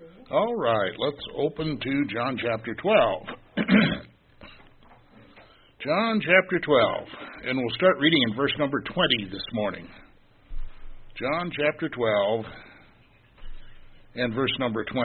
All right, let's open to John chapter 12. John chapter 12, and we'll start reading in verse number 20 this morning. John chapter 12 and verse number 20.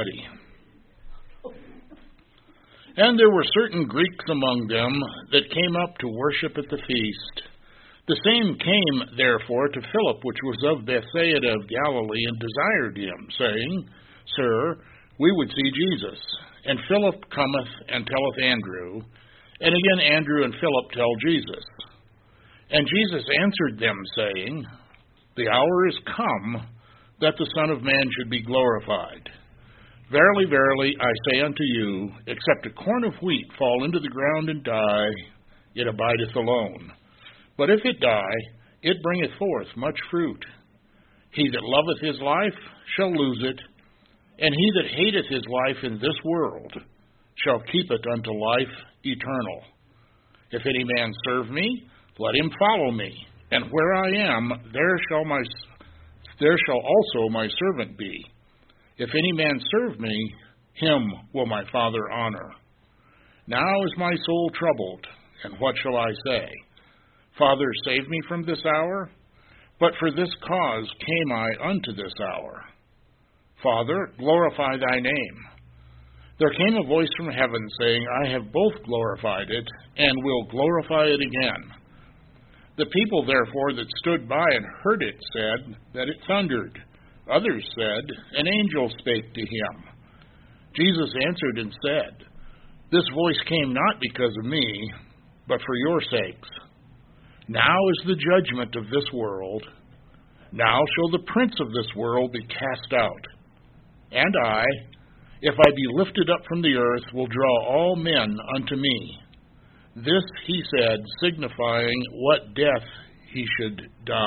And there were certain Greeks among them that came up to worship at the feast. The same came, therefore, to Philip, which was of Bethsaida of Galilee, and desired him, saying, Sir, we would see Jesus. And Philip cometh and telleth Andrew, and again Andrew and Philip tell Jesus. And Jesus answered them, saying, The hour is come that the Son of Man should be glorified. Verily, verily, I say unto you, except a corn of wheat fall into the ground and die, it abideth alone. But if it die, it bringeth forth much fruit. He that loveth his life shall lose it, and he that hateth his life in this world shall keep it unto life eternal. If any man serve me, let him follow me, and where I am, there shall also my servant be. If any man serve me, him will my Father honor. Now is my soul troubled, and what shall I say? Father, save me from this hour? But for this cause came I unto this hour. Father, glorify thy name. There came a voice from heaven, saying, I have both glorified it, and will glorify it again. The people, therefore, that stood by and heard it said that it thundered. Others said, An angel spake to him. Jesus answered and said, This voice came not because of me, but for your sakes. Now is the judgment of this world. Now shall the prince of this world be cast out. And I, if I be lifted up from the earth, will draw all men unto me. This he said, signifying what death he should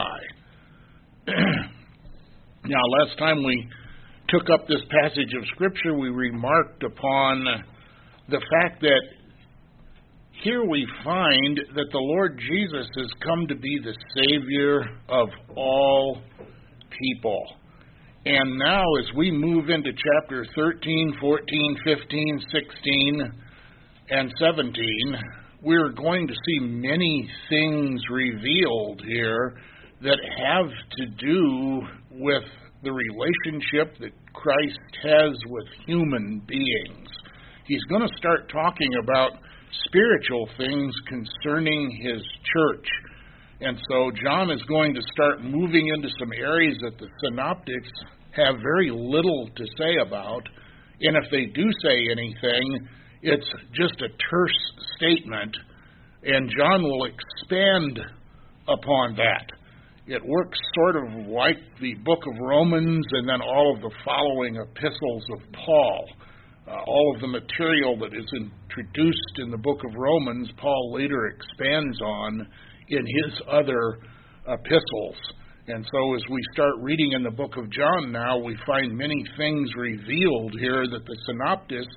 die. Now, last time we took up this passage of Scripture, we remarked upon the fact that here we find that the Lord Jesus has come to be the Savior of all people. And now as we move into chapter 13, 14, 15, 16, and 17, we're going to see many things revealed here that have to do with the relationship that Christ has with human beings. He's going to start talking about spiritual things concerning his church. And so John is going to start moving into some areas that the synoptics have very little to say about. And if they do say anything, it's just a terse statement. And John will expand upon that. It works sort of like the book of Romans and then all of the following epistles of Paul. All of the material that is introduced in the book of Romans, Paul later expands on in his other epistles. And so as we start reading in the book of John now, we find many things revealed here that the synoptists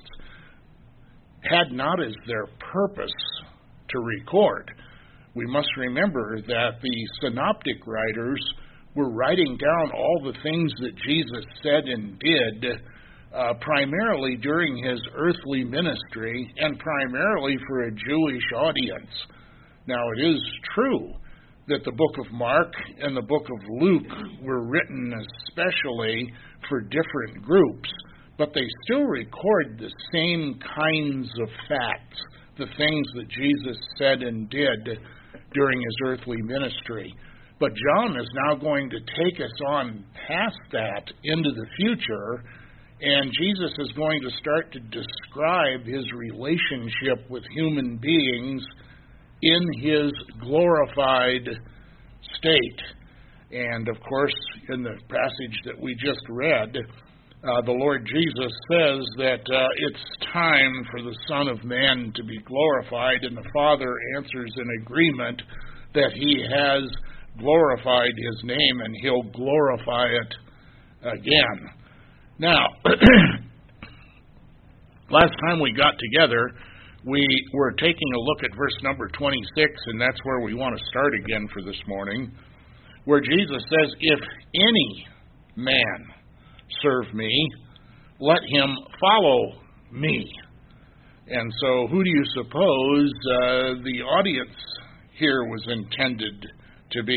had not as their purpose to record. We must remember that the synoptic writers were writing down all the things that Jesus said and did primarily during his earthly ministry and primarily for a Jewish audience. Now, it is true that the book of Mark and the book of Luke were written especially for different groups, but they still record the same kinds of facts, the things that Jesus said and did during his earthly ministry. But John is now going to take us on past that into the future, and Jesus is going to start to describe his relationship with human beings in his glorified state. And of course, in the passage that we just read, the Lord Jesus says that it's time for the Son of Man to be glorified, and the Father answers in agreement that he has glorified his name and he'll glorify it again. Now, last time we got together, we were taking a look at verse number 26, and that's where we want to start again for this morning, where Jesus says, If any man serve me, let him follow me. And so who do you suppose the audience here was intended to be?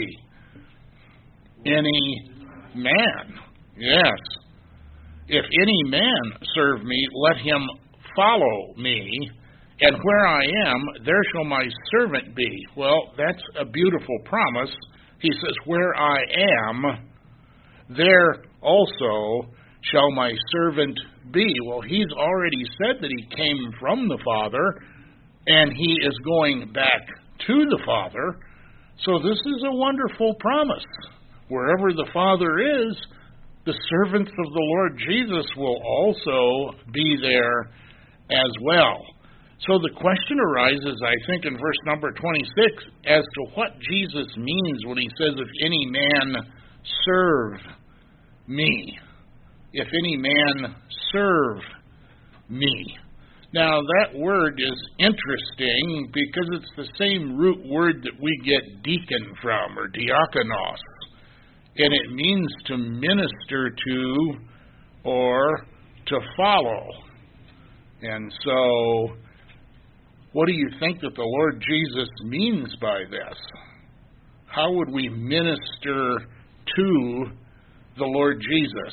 Any man. Yes. If any man serve me, let him follow me, and where I am, there shall my servant be. Well, that's a beautiful promise. He says, where I am, there also shall my servant be. Well, he's already said that he came from the Father, and he is going back to the Father. So this is a wonderful promise. Wherever the Father is, the servants of the Lord Jesus will also be there as well. So the question arises, I think, in verse number 26, as to what Jesus means when he says, if any man serve me. If any man serve me. Now, that word is interesting because it's the same root word that we get deacon from, or diakonos. And it means to minister to or to follow. And so, what do you think that the Lord Jesus means by this? How would we minister to the Lord Jesus?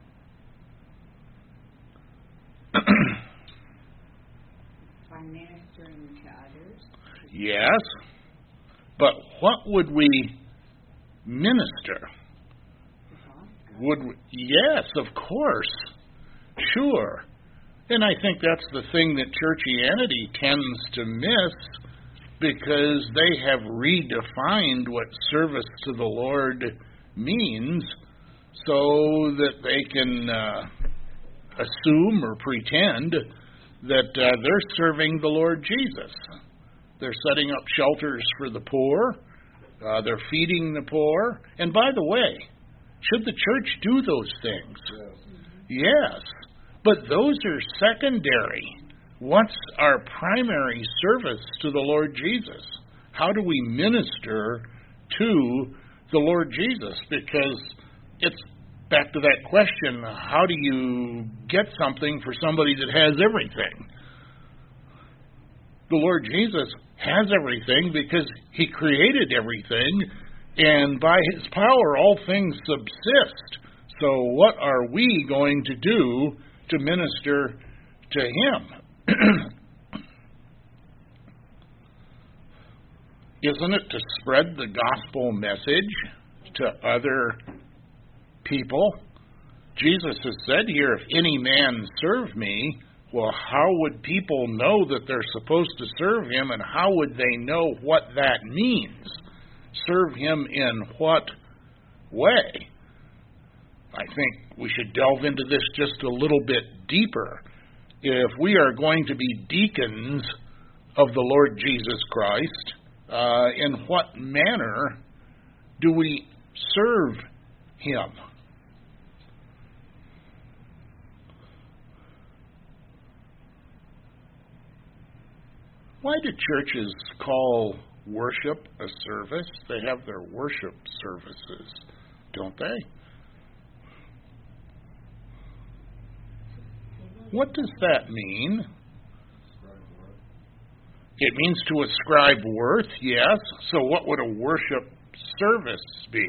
By ministering to others. Yes, but what would we minister? Would we? Yes, of course. Sure. And I think that's the thing that churchianity tends to miss, because they have redefined what service to the Lord means so that they can assume or pretend that they're serving the Lord Jesus. They're setting up shelters for the poor. They're feeding the poor. And by the way, should the church do those things? Yes. But those are secondary. What's our primary service to the Lord Jesus? How do we minister to the Lord Jesus? Because it's back to that question, how do you get something for somebody that has everything? The Lord Jesus has everything because he created everything, and by his power all things subsist. So what are we going to do to minister to him? Isn't it to spread the gospel message to other people? Jesus has said here, if any man serve me, well, how would people know that they're supposed to serve him, and how would they know what that means? Serve him in what way? I think we should delve into this just a little bit deeper. If we are going to be deacons of the Lord Jesus Christ, in what manner do we serve him? Why do churches call worship a service? They have their worship services, don't they? What does that mean? It means to ascribe worth, yes. So what would a worship service be?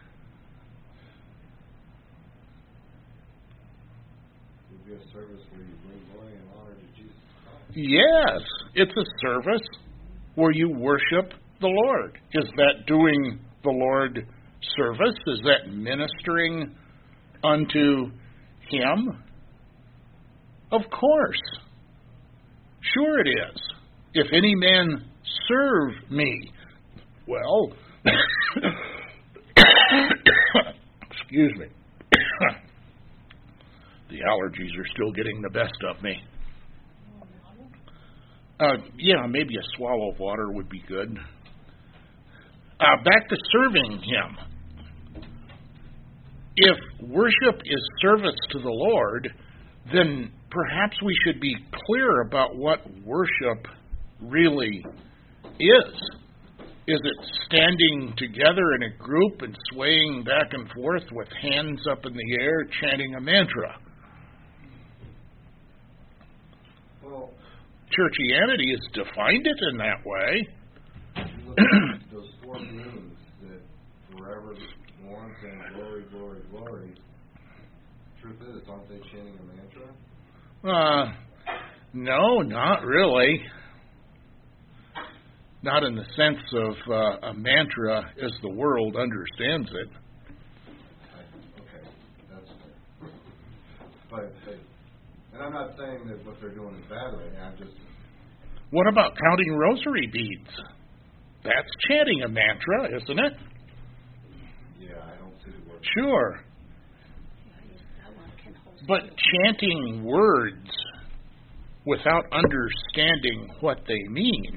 It would be a service where you bring glory and honor to Jesus Christ. Yes, it's a service where you worship the Lord. Is that doing the Lord service? Is that ministering unto him? Of course. Sure it is. If any man serve me, well, excuse me. The allergies are still getting the best of me. Yeah, maybe a swallow of water would be good. Back to serving him. If worship is service to the Lord, then perhaps we should be clear about what worship really is. Is it standing together in a group and swaying back and forth with hands up in the air, chanting a mantra? Well, Churchianity has defined it in that way. you look at those four beings that forever go on saying glory, glory, glory. Truth is, aren't they chanting a mantra? No, not really. Not in the sense of a mantra as the world understands it. Okay, that's fair. But and I'm not saying that what they're doing is bad right now. I'm just. What about counting rosary beads? That's chanting a mantra, isn't it? Yeah, I don't see the word. Sure. But chanting words without understanding what they mean,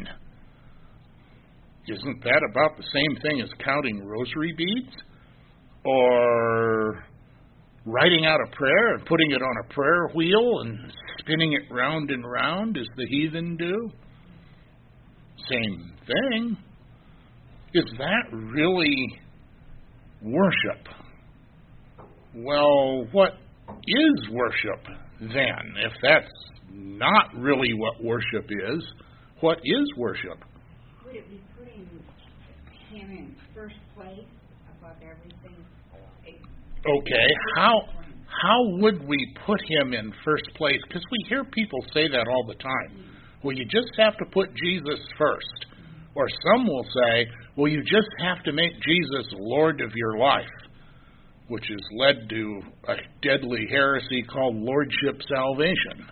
isn't that about the same thing as counting rosary beads? Or writing out a prayer and putting it on a prayer wheel and spinning it round and round as the heathen do? Same thing. Is that really worship? Well, what is worship then? If that's not really what worship is, what is worship? Would it be putting him in first place above everything? Okay, how would we put him in first place? Because we hear people say that all the time. Well, you just have to put Jesus first. Or some will say, well, you just have to make Jesus Lord of your life, which has led to a deadly heresy called Lordship Salvation.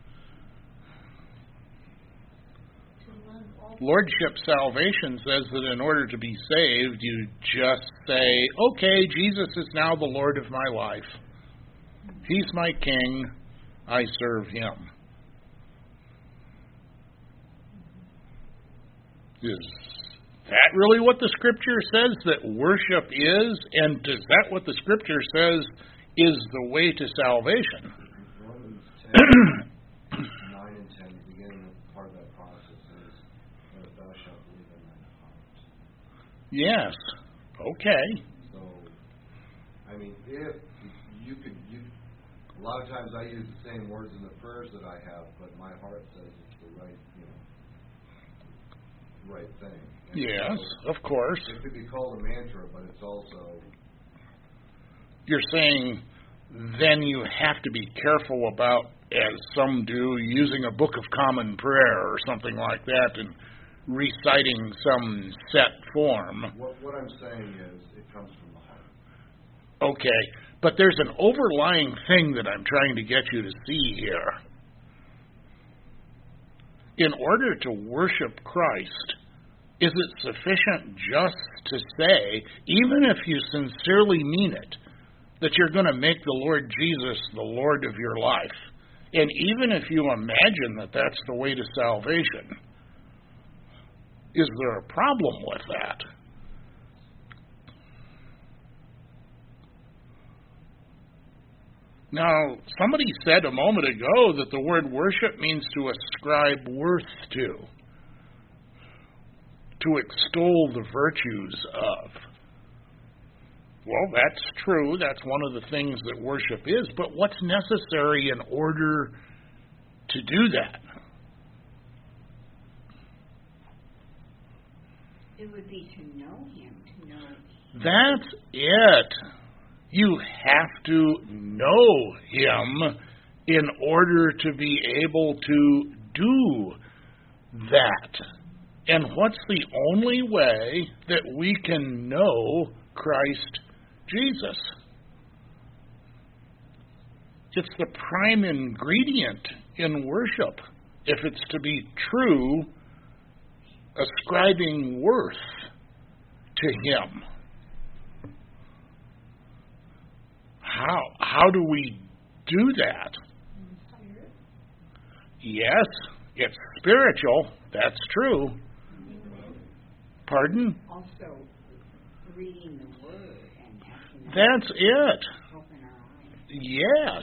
Lordship Salvation says that in order to be saved, you just say, okay, Jesus is now the Lord of my life. He's my king. I serve him. Is that really what the Scripture says that worship is? And is that what the Scripture says is the way to salvation? Romans 10, 9 and 10, the beginning of part of that process is, that thou shalt believe in thine heart. Yes. Okay. So, I mean, if you could, a lot of times I use the same words in the prayers that I have, but my heart says it's the right, right thing. And yes, so of course. it could be called a mantra, but it's also. You're saying then you have to be careful about, as some do, using a Book of Common Prayer or something like that and reciting some set form. What I'm saying is it comes from the heart. Okay, but there's an overlying thing that I'm trying to get you to see here. In order to worship Christ, is it sufficient just to say, even if you sincerely mean it, that you're going to make the Lord Jesus the Lord of your life? And even if you imagine that that's the way to salvation, is there a problem with that? Now, somebody said a moment ago that the word worship means to ascribe worth to extol the virtues of. Well, that's true. That's one of the things that worship is. But what's necessary in order to do that? It would be to know him, to know. That's it. You have to know him in order to be able to do that. And what's the only way that we can know Christ Jesus? It's the prime ingredient in worship, if it's to be true, ascribing worth to him. How do we do that? Yes, it's spiritual. That's true. Pardon? Also, reading the Word and asking. That's it. Open our eyes. Yes.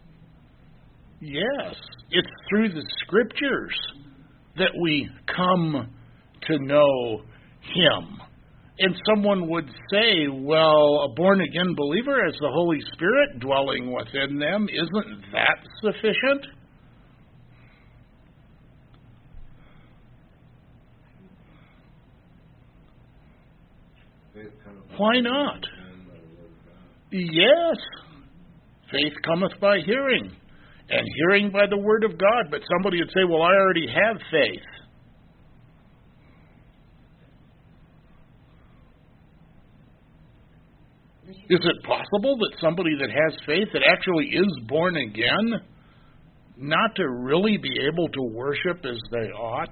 Yes. It's through the Scriptures that we come to know him. And someone would say, well, a born-again believer has the Holy Spirit dwelling within them. Isn't that sufficient? Faith cometh by Why not? hearing, and by the word of God. Yes. Faith cometh by hearing, and hearing by the word of God. But somebody would say, well, I already have faith. Is it possible that somebody that has faith, that actually is born again, not to really be able to worship as they ought?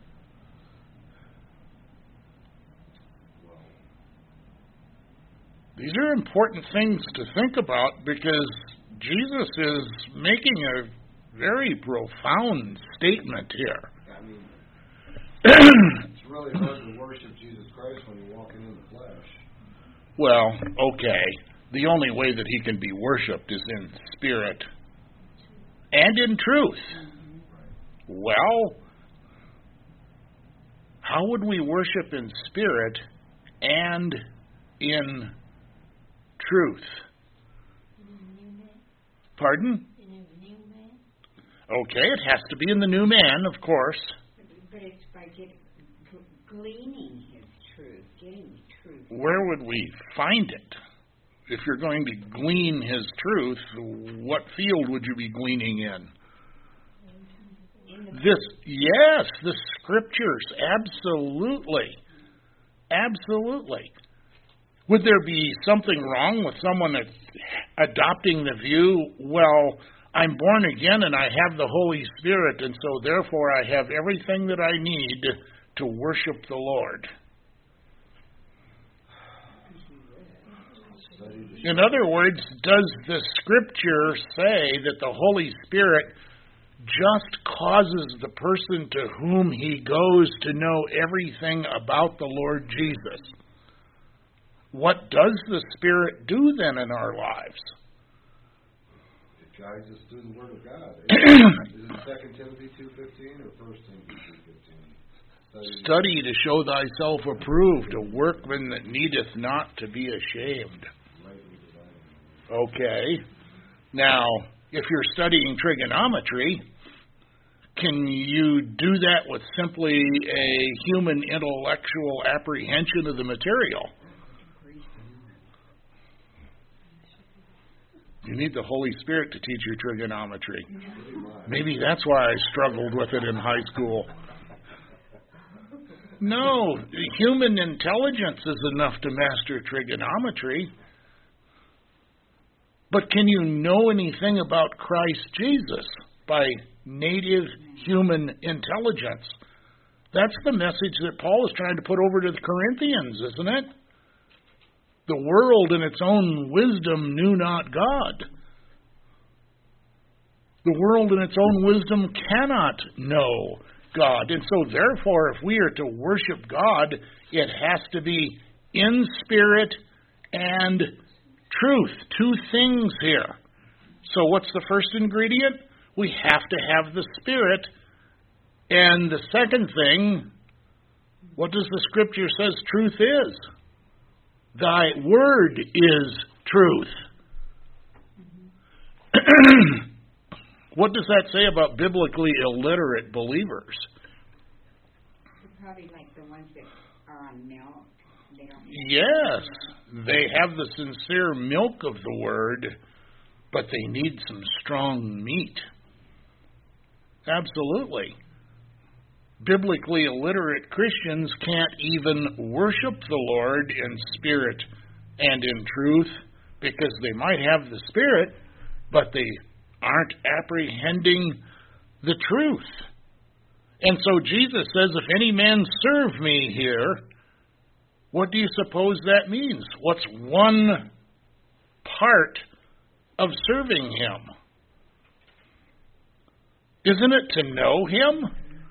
These are important things to think about, because Jesus is making a very profound statement here. I mean, it's really hard to worship Jesus Christ when you're walking in the flesh. Well, okay. The only way that he can be worshipped is in spirit and in truth. Well, how would we worship in spirit and in truth? Pardon? Okay, it has to be in the new man, of course. But it's by gleaning his truth, getting the truth. Where would we find it? If you're going to glean his truth, what field would you be gleaning in? Yes, the scriptures, absolutely. Absolutely. Would there be something wrong with someone that's adopting the view, well, I'm born again and I have the Holy Spirit, and so therefore I have everything that I need to worship the Lord? In other words, does the Scripture say that the Holy Spirit just causes the person to whom he goes to know everything about the Lord Jesus? What does the Spirit do then in our lives? It guides us through the Word of God. Is it 2 Timothy 2:15 or 1 Timothy 2:15? Study to show thyself approved, a workman that needeth not to be ashamed. Okay. Now, if you're studying trigonometry, can you do that with simply a human intellectual apprehension of the material? You need the Holy Spirit to teach you trigonometry. Maybe that's why I struggled with it in high school. No, human intelligence is enough to master trigonometry. But can you know anything about Christ Jesus by native human intelligence? That's the message that Paul is trying to put over to the Corinthians, isn't it? The world in its own wisdom knew not God. The world in its own wisdom cannot know God. And so therefore, if we are to worship God, it has to be in spirit and truth. Two things here. So what's the first ingredient? We have to have the Spirit. And the second thing, what does the Scripture says truth is? Thy word is truth. What does that say about biblically illiterate believers? They're probably like the ones that are on milk. They don't. Yes, they have the sincere milk of the word, but they need some strong meat. Absolutely. Biblically illiterate Christians can't even worship the Lord in spirit and in truth because they might have the Spirit, but they aren't apprehending the truth. And so Jesus says, if any man serve me here, what do you suppose that means? What's one part of serving Him? Isn't it to know Him?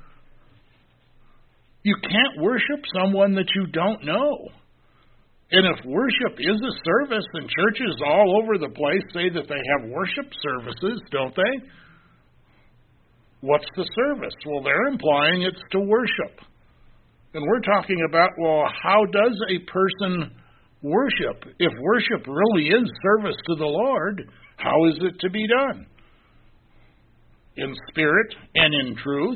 You can't worship someone that you don't know. And if worship is a service, and churches all over the place say that they have worship services, don't they? What's the service? Well, they're implying it's to worship. And we're talking about, well, how does a person worship? If worship really is service to the Lord, how is it to be done? In spirit and in truth?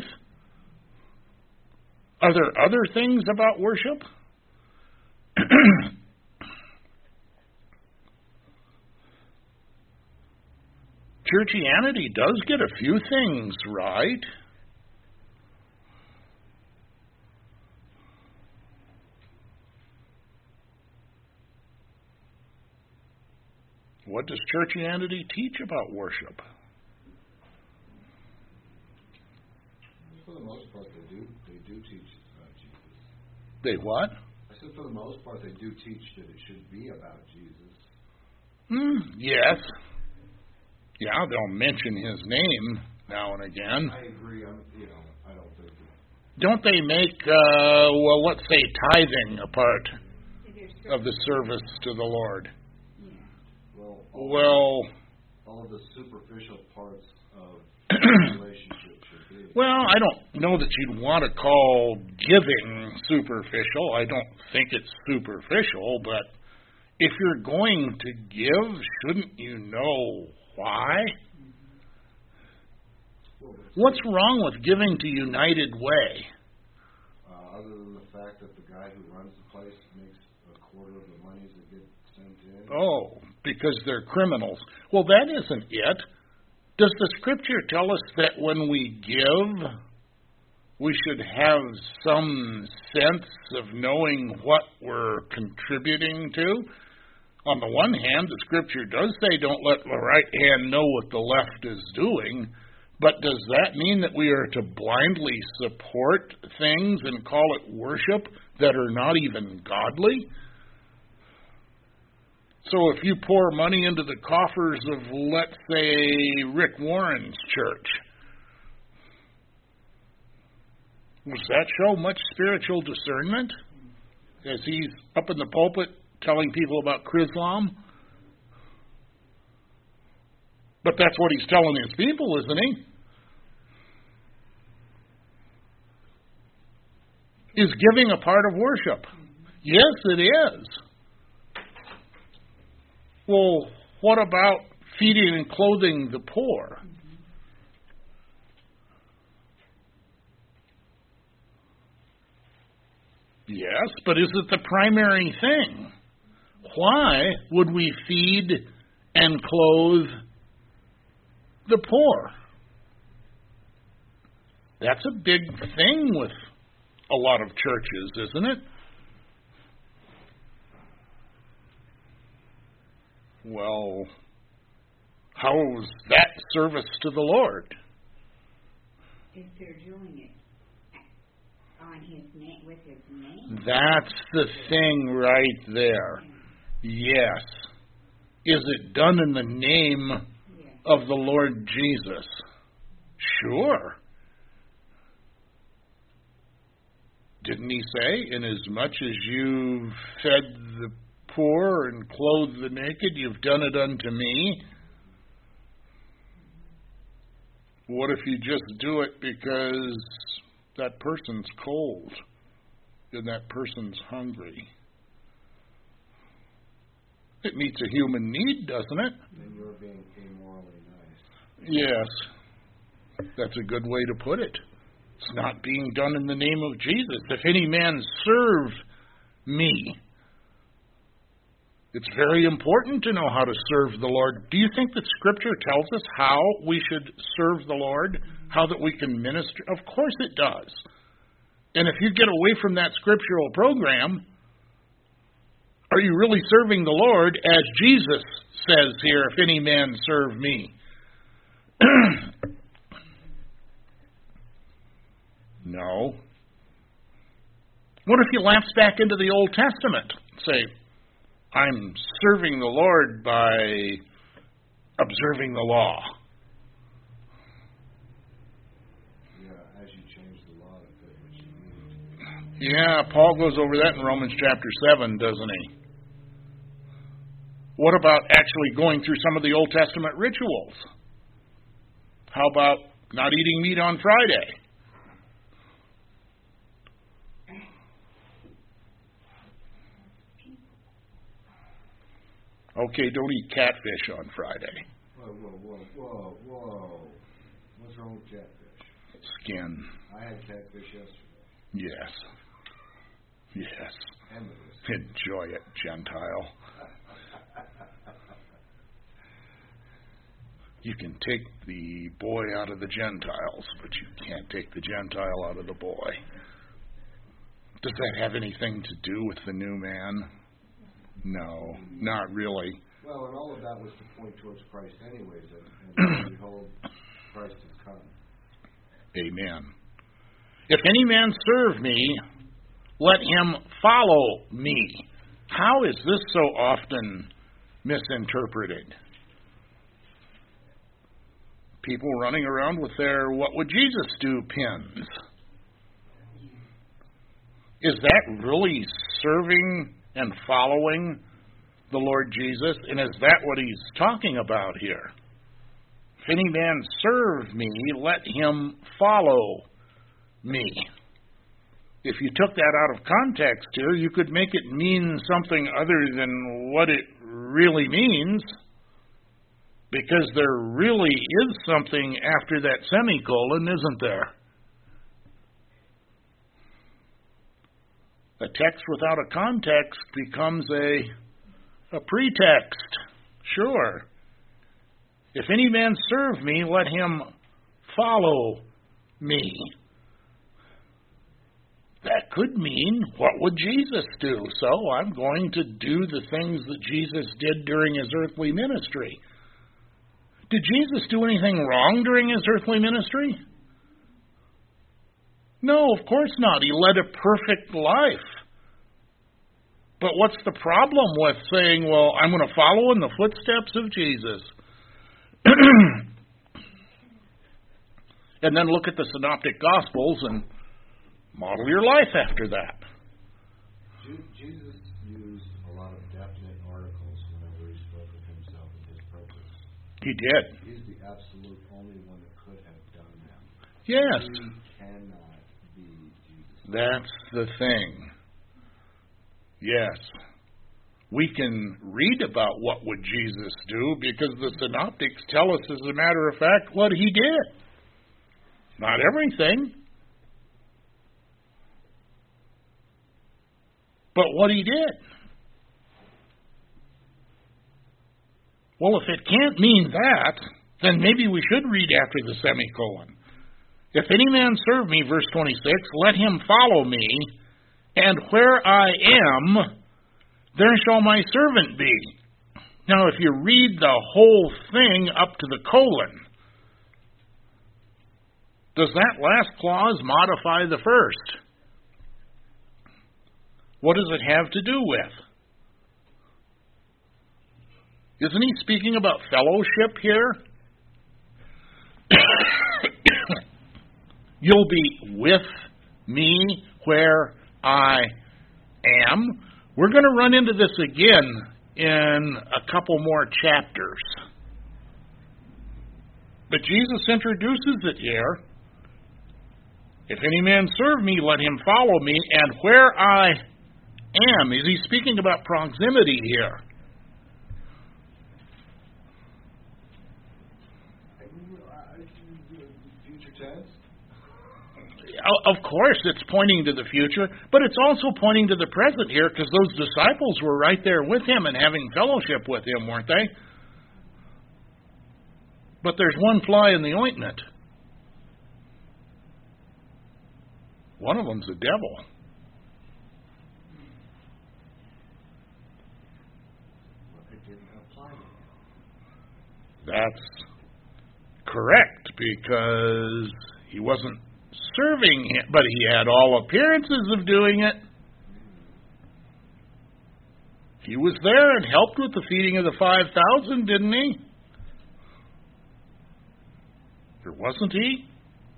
Are there other things about worship? Churchianity does get a few things right. What does Churchianity teach about worship? For the most part, they do teach about Jesus. They what? I said for the most part, they do teach that it should be about Jesus. Yes. Yeah, they'll mention his name now and again. I agree. I don't think that. Don't they make, let's say tithing a part of the service to the Lord? All of the superficial parts of the relationship should be. Well, I don't know that you'd want to call giving superficial. I don't think it's superficial, but if you're going to give, shouldn't you know why? What's wrong with giving to United Way? Other than the fact that the guy who runs the place makes a quarter of the monies that get sent in. Oh, because they're criminals. Well, that isn't it. Does the Scripture tell us that when we give, we should have some sense of knowing what we're contributing to? On the one hand, the Scripture does say don't let the right hand know what the left is doing, but does that mean that we are to blindly support things and call it worship that are not even godly? So if you pour money into the coffers of, let's say, Rick Warren's church, does that show much spiritual discernment as he's up in the pulpit telling people about Chrislam? But that's what he's telling his people, isn't he? Is giving a part of worship? Yes, it is. Well, what about feeding and clothing the poor? Yes, but is it the primary thing? Why would we feed and clothe the poor? That's a big thing with a lot of churches, isn't it? Well, how is that service to the Lord? If they're doing it on his name, with his name. That's the thing right there. Yes. Is it done in the name of the Lord Jesus? Sure. Didn't he say, inasmuch as you've fed the poor and clothed the naked, you've done it unto me? What if you just do it because that person's cold and that person's hungry? It meets a human need, doesn't it? Then you're being immorally nice. Yes. That's a good way to put it. It's not being done in the name of Jesus. If any man serve me, it's very important to know how to serve the Lord. Do you think that Scripture tells us how we should serve the Lord? How that we can minister? Of course it does. And if you get away from that scriptural program, are you really serving the Lord as Jesus says here, if any man serve me? No. What if you lapse back into the Old Testament? Say, I'm serving the Lord by observing the law. Yeah, as you change the law to fit what you need. Yeah, Paul goes over that in Romans chapter 7, doesn't he? What about actually going through some of the Old Testament rituals? How about not eating meat on Friday? Okay, don't eat catfish on Friday. Whoa. What's wrong with catfish? Skin. I had catfish yesterday. Yes. And Enjoy it, Gentile. You can take the boy out of the Gentiles, but you can't take the Gentile out of the boy. Does that have anything to do with the new man? No, not really. Well, and all of that was to point towards Christ anyways, and behold, Christ has come. Amen. If any man serve me, let him follow me. How is this so often misinterpreted? People running around with their "what would Jesus do" pins. Is that really serving and following the Lord Jesus? And is that what he's talking about here? If any man serve me, let him follow me. If you took that out of context here, you could make it mean something other than what it really means, because there really is something after that semicolon, isn't there? A text without a context becomes a pretext. Sure. If any man serve me, let him follow me. That could mean, what would Jesus do? So I'm going to do the things that Jesus did during his earthly ministry. Did Jesus do anything wrong during his earthly ministry? No, of course not. He led a perfect life. But what's the problem with saying, well, I'm going to follow in the footsteps of Jesus? And then look at the Synoptic Gospels and model your life after that. Jesus used a lot of definite articles whenever he spoke of himself and his purpose. He did. He's the absolute only one that could have done that. Yes. He cannot be Jesus. That's the thing. Yes. We can read about what would Jesus do because the Synoptics tell us, as a matter of fact, what he did. Not everything, but what he did. Well, if it can't mean that, then maybe we should read after the semicolon. If any man serve me, verse 26, let him follow me, and where I am, there shall my servant be. Now, if you read the whole thing up to the colon, does that last clause modify the first? What does it have to do with? Isn't he speaking about fellowship here? You'll be with me where I am. We're going to run into this again in a couple more chapters. But Jesus introduces it here. If any man serve me, let him follow me, and where I am. Is he speaking about proximity here? Future tense? Of course, it's pointing to the future, but it's also pointing to the present here, because those disciples were right there with him and having fellowship with him, weren't they? But there's one fly in the ointment. One of them's the devil. It didn't apply to him. That's correct, because he wasn't serving him, but he had all appearances of doing it. He was there and helped with the feeding of the 5,000, didn't he? Or wasn't he?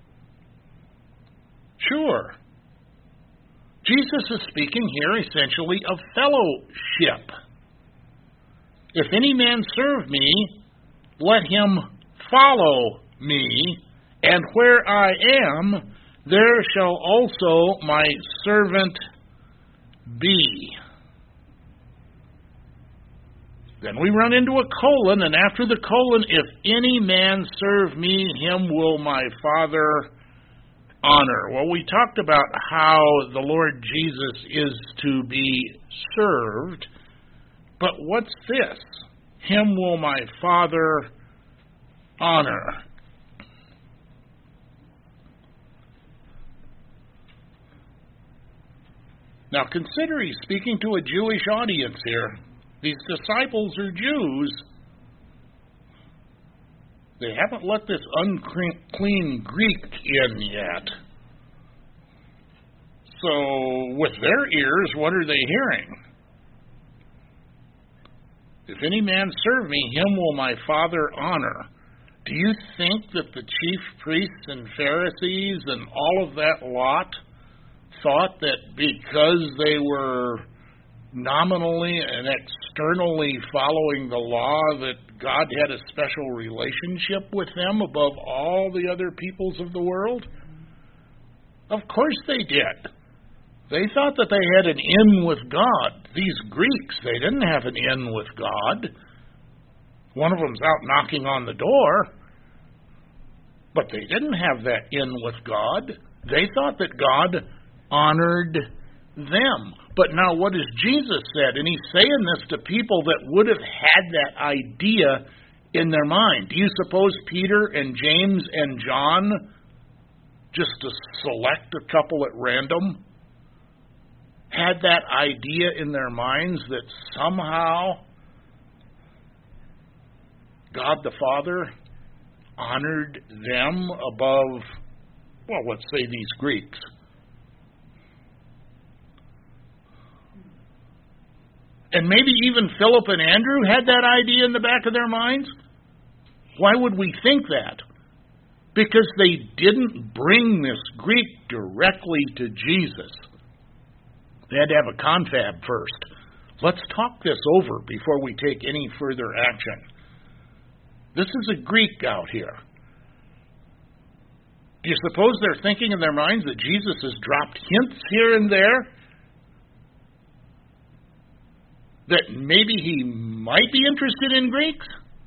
Sure. Jesus is speaking here essentially of fellowship. If any man serve me, let him follow me, and where I am, there shall also my servant be. Then we run into a colon, and after the colon, if any man serve me, him will my Father honor. Well, we talked about how the Lord Jesus is to be served, but what's this? Him will my Father honor. Now consider he's speaking to a Jewish audience here. These disciples are Jews. They haven't let this unclean Greek in yet. So, with their ears, what are they hearing? If any man serve me, him will my Father honor. Do you think that the chief priests and Pharisees and all of that lot thought that because they were nominally and externally following the law that God had a special relationship with them above all the other peoples of the world? Of course they did. They thought that they had an in with God. These Greeks, they didn't have an in with God. One of them's out knocking on the door, but they didn't have that in with God. They thought that God honored them. But now what has Jesus said? And he's saying this to people that would have had that idea in their mind. Do you suppose Peter and James and John, just to select a couple at random, had that idea in their minds that somehow God the Father honored them above, well, let's say these Greeks? And maybe even Philip and Andrew had that idea in the back of their minds? Why would we think that? Because they didn't bring this Greek directly to Jesus. They had to have a confab first. Let's talk this over before we take any further action. This is a Greek out here. Do you suppose they're thinking in their minds that Jesus has dropped hints here and there? That maybe he might be interested in Greeks?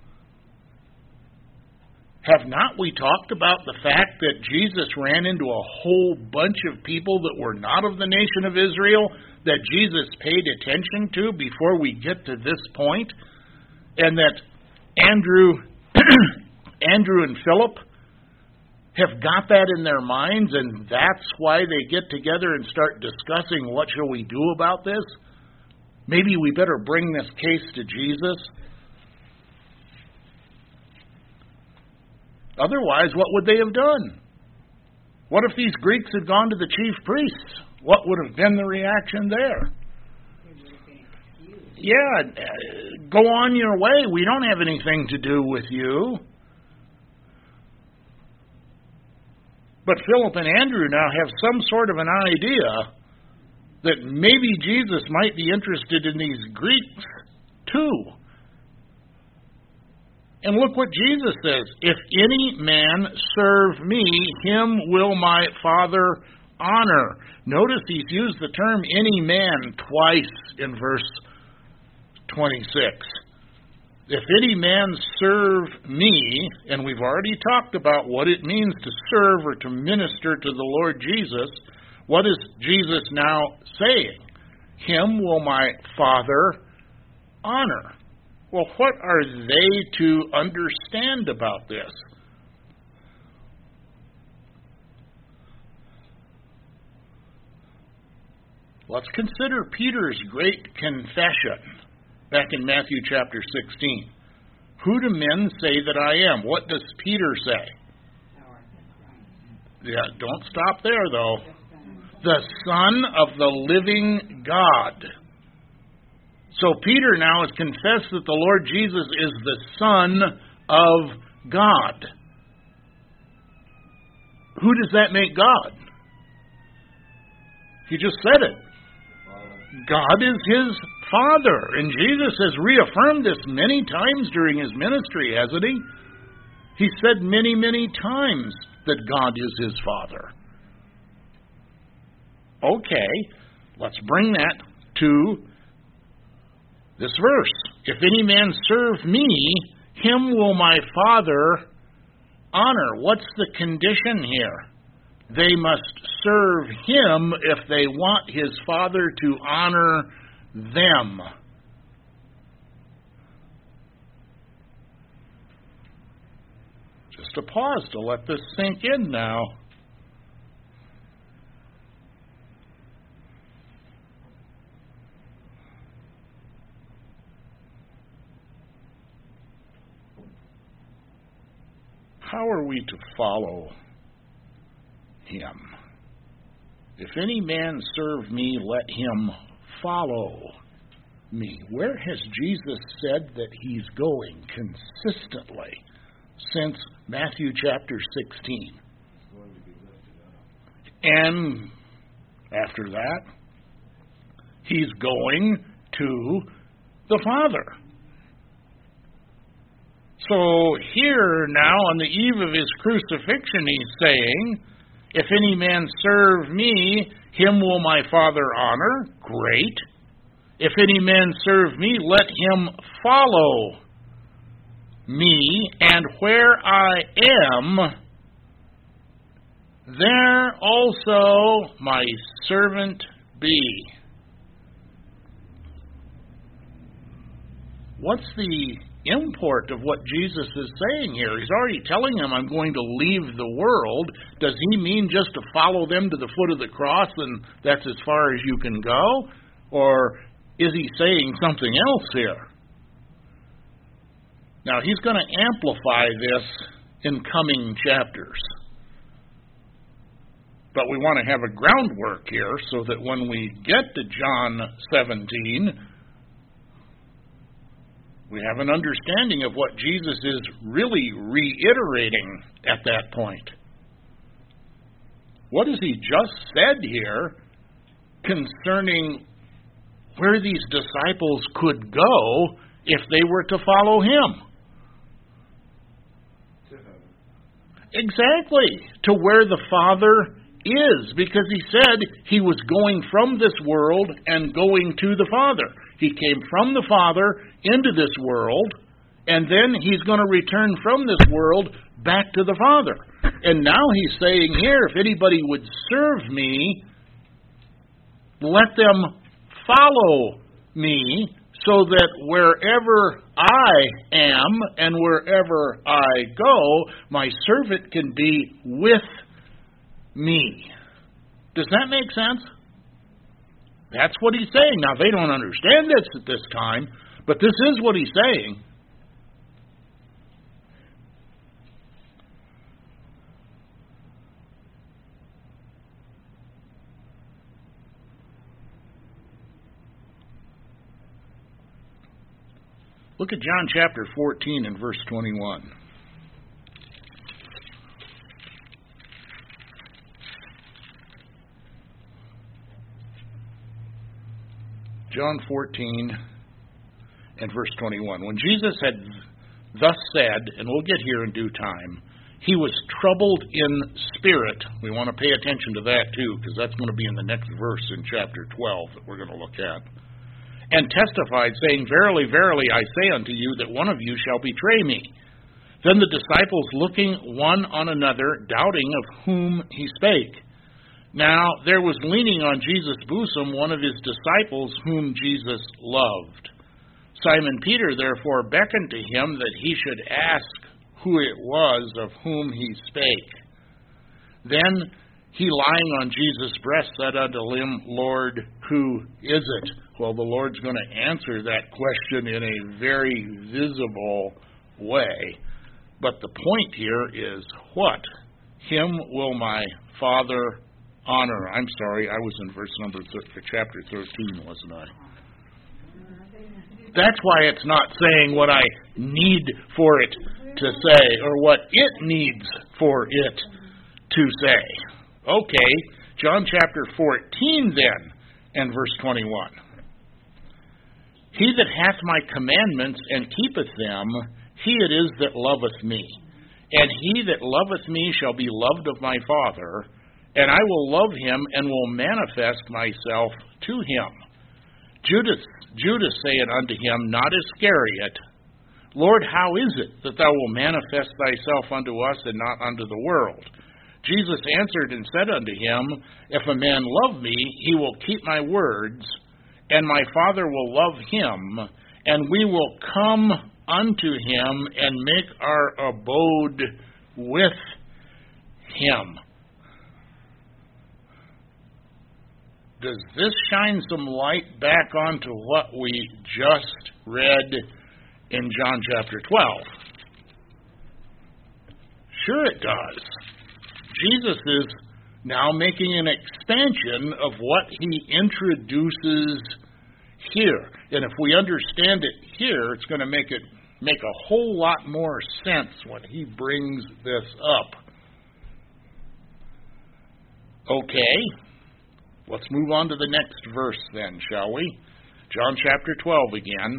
Have not we talked about the fact that Jesus ran into a whole bunch of people that were not of the nation of Israel that Jesus paid attention to before we get to this point? And that Andrew and Philip have got that in their minds, and that's why they get together and start discussing what shall we do about this? Maybe we better bring this case to Jesus. Otherwise, what would they have done? What if these Greeks had gone to the chief priests? What would have been the reaction there? They would have been excused. Yeah, go on your way. We don't have anything to do with you. But Philip and Andrew now have some sort of an idea that maybe Jesus might be interested in these Greeks too. And look what Jesus says. If any man serve me, him will my Father honor. Notice he's used the term any man twice in verse 26. If any man serve me, and we've already talked about what it means to serve or to minister to the Lord Jesus, what is Jesus now saying? Him will my Father honor. Well, what are they to understand about this? Let's consider Peter's great confession back in Matthew chapter 16. Who do men say that I am? What does Peter say? Yeah, don't stop there, though. The Son of the living God. So Peter now has confessed that the Lord Jesus is the Son of God. Who does that make God? He just said it. God is his Father. And Jesus has reaffirmed this many times during his ministry, hasn't he? He said many, many times that God is his Father. Okay, let's bring that to this verse. If any man serve me, him will my Father honor. What's the condition here? They must serve him if they want his Father to honor them. just a pause to let this sink in now. How are we to follow him? If any man serve me, let him follow me. Where has Jesus said that he's going consistently since Matthew chapter 16? And after that, he's going to the Father. So here now, on the eve of his crucifixion, he's saying, if any man serve me, him will my Father honor. Great. If any man serve me, let him follow me, and where I am, there also my servant be. What's the import of what Jesus is saying here? He's already telling them, I'm going to leave the world. Does he mean just to follow them to the foot of the cross and that's as far as you can go? Or is he saying something else here? Now, he's going to amplify this in coming chapters. But we want to have a groundwork here so that when we get to John 17, we have an understanding of what Jesus is really reiterating at that point. What has he just said here concerning where these disciples could go if they were to follow him? Exactly, to where the Father is, because he said he was going from this world and going to the Father. He came from the Father into this world, and then he's going to return from this world back to the Father. And now he's saying here, if anybody would serve me, let them follow me, so that wherever I am and wherever I go, my servant can be with me. Does that make sense? That's what he's saying. Now, they don't understand this at this time, but this is what he's saying. Look at John chapter 14 and verse 21. John 14 and verse 21. When Jesus had thus said, and we'll get here in due time, he was troubled in spirit. We want to pay attention to that too, because that's going to be in the next verse in chapter 12 that we're going to look at. And testified, saying, Verily, verily, I say unto you, that one of you shall betray me. Then the disciples, looking one on another, doubting of whom he spake. Now there was leaning on Jesus' bosom one of his disciples, whom Jesus loved. Simon Peter therefore beckoned to him that he should ask who it was of whom he spake. Then he, lying on Jesus' breast, said unto him, Lord, who is it? Well, the Lord's going to answer that question in a very visible way. But the point here is what? Him will my Father honor. I'm sorry, I was in verse number chapter 13, wasn't I? That's why it's not saying what I need for it to say, or what it needs for it to say. Okay, John chapter 14 then, and verse 21. He that hath my commandments and keepeth them, he it is that loveth me. And he that loveth me shall be loved of my Father, and I will love him and will manifest myself to him. Judas saith unto him, not Iscariot, Lord, how is it that thou wilt manifest thyself unto us and not unto the world? Jesus answered and said unto him, If a man love me, he will keep my words, and my Father will love him, and we will come unto him and make our abode with him. Does this shine some light back onto what we just read in John chapter 12? Sure it does. Jesus is now making an expansion of what he introduces here. And if we understand it here, it's going to make a whole lot more sense when he brings this up. Okay, let's move on to the next verse then, shall we? John chapter 12 again.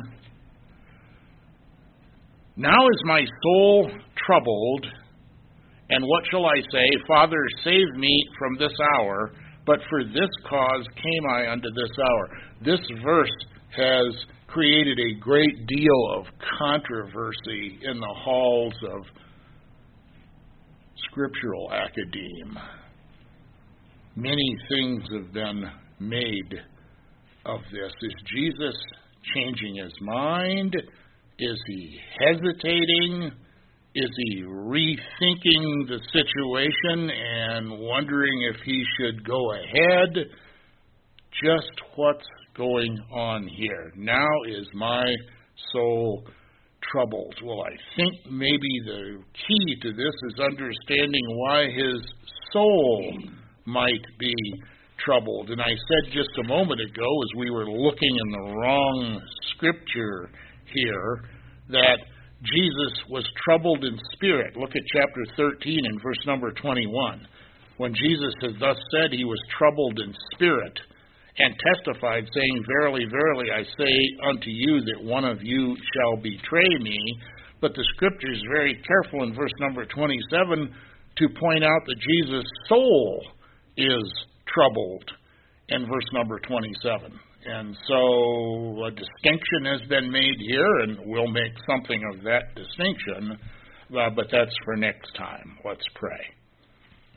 Now is my soul troubled, and what shall I say? Father, save me from this hour, but for this cause came I unto this hour. This verse has created a great deal of controversy in the halls of scriptural academe. Many things have been made of this. Is Jesus changing his mind? Is he hesitating? Is he rethinking the situation and wondering if he should go ahead? Just what's going on here? Now is my soul troubled. Well, I think maybe the key to this is understanding why his soul might be troubled. And I said just a moment ago, as we were looking in the wrong scripture here, that Jesus was troubled in spirit. Look at chapter 13 and verse number 21. When Jesus had thus said, he was troubled in spirit, and testified, saying, Verily, verily, I say unto you that one of you shall betray me. But the scripture is very careful in verse number 27 to point out that Jesus' soul is troubled in verse number 27. And so a distinction has been made here, and we'll make something of that distinction, but that's for next time. Let's pray.